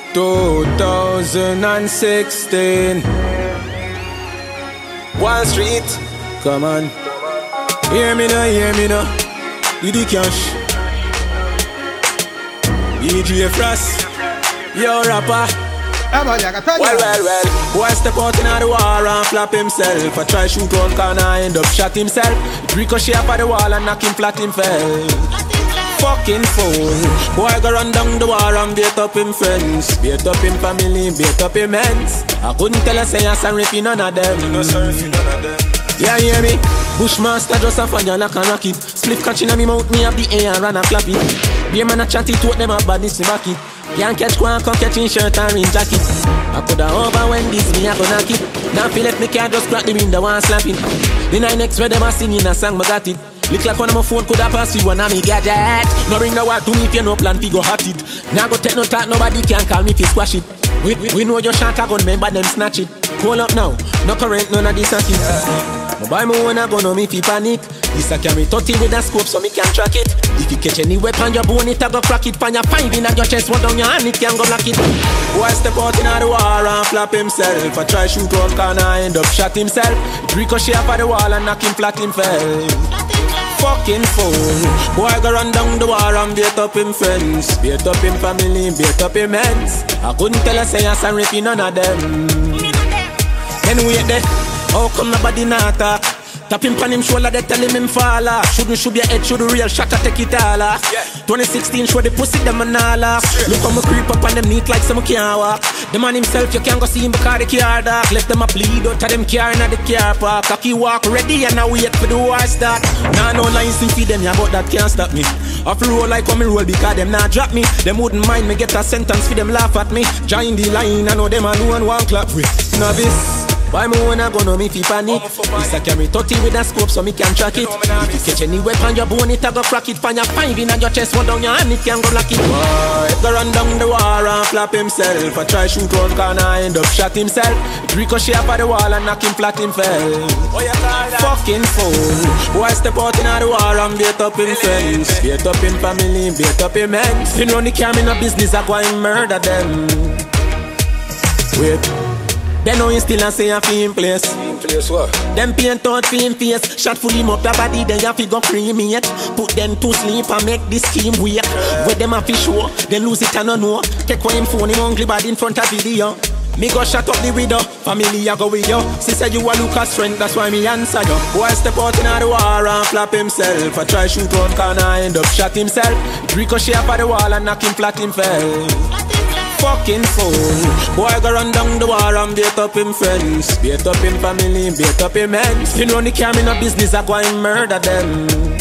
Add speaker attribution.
Speaker 1: 2016 Wall Street, come on. Hear me now, you the cash. DJ Frost, yo rapper. Well, boy step out in the war and flap himself. I try shoot one corner, end up shot himself. Ricochet up at the wall and knock him flat, him fell. Fucking fool. Boy go run down the war and beat up him friends, beat up him family, beat up him ends. I couldn't tell a say I'm sorry for none of them. Yeah, hear me? Bushmaster just a fire like a rocket. Split catching on me mouth, me up the air and run a flap it. Be a man a chat it, them up badness in back it. Can't catch one, can't catch in shirt and in jacket. I coulda over when this me a gonna keep. Now feel let me can't just crack the window and slap it. The night next where them a singing a song, me got it. Look like one of my phone coulda pass you one of me gadget. No ring the war to me if you no plan fi go hot it. Now go take no talk, nobody can call me fi squash it. We know your shot a gun, remember them snatch it. Hold up now, no current, none of this a kid. My buy me one a gun on me fi panic. This a carry 30 with a scope so me can track it. If you catch any weapon your bone it a go crack it. Pan your 5 in your chest, one down your hand it can go block it. Boy step out in the war and flap himself. I try shoot one corner, end up shot himself. Ricochet up at the wall and knock him flat, him fell. Fucking fool. Boy go run down the war and beat up him friends, beat up him family, beat up him ends. I couldn't tell a say I'm sorry for none of them. Then wait there, how come nobody not talk? Tap him on him shoulder, they tell him fall off. Shouldn't shoot your head, should the real shot, I take it all off. 2016 show the pussy, them and all off. Look how me creep up on them neat like some can't walk. The man himself, you can't go see him because the car dark. Left them a bleed out of them car in the car park. Cocky walk ready and I wait for the war start. Nah, no lines to feed them, yeah, but that can't stop me. Off the roll like when me roll because them not drop me. Them wouldn't mind me get a sentence for them laugh at me. Join the line, I know them alone one clap with. Novice. Why me wanna go no me fi panic? This a carry 30 with a scope so me can track it. If you catch any weapon your bone it a go crack it. Find your 5 in your chest, one down your hand it can go block it. Boy, go run down the war and flap himself. I try shoot one corner, end up shot himself. Ricochet up at the wall and knock him flat, him fell. Fucking fool. Boy step out in the war and beat up him friends, beat up him family, beat up him ends. Him run the cam in a business, I go and murder them. Wait. They know you still a say a film place. Place what? Them paint out film face. Shot full him up the body, then you fi go cremate. Put them to sleep and make this scheme wake. Where them a fi show, then lose it and no know. Take away him phone, him hungry bad in front of video. Me go shut up the window, family I go with you. Sister you a look at strength, that's why me answer you. Boy step out in the war and flap himself. I try shoot one corner, end up shot himself. Ricochet up at the wall and knock him flat, him fell. Fucking fool. Boy go run down the war and beat up him friends, beat up him family, beat up him ends. He run the cam in a business, I go and murder them.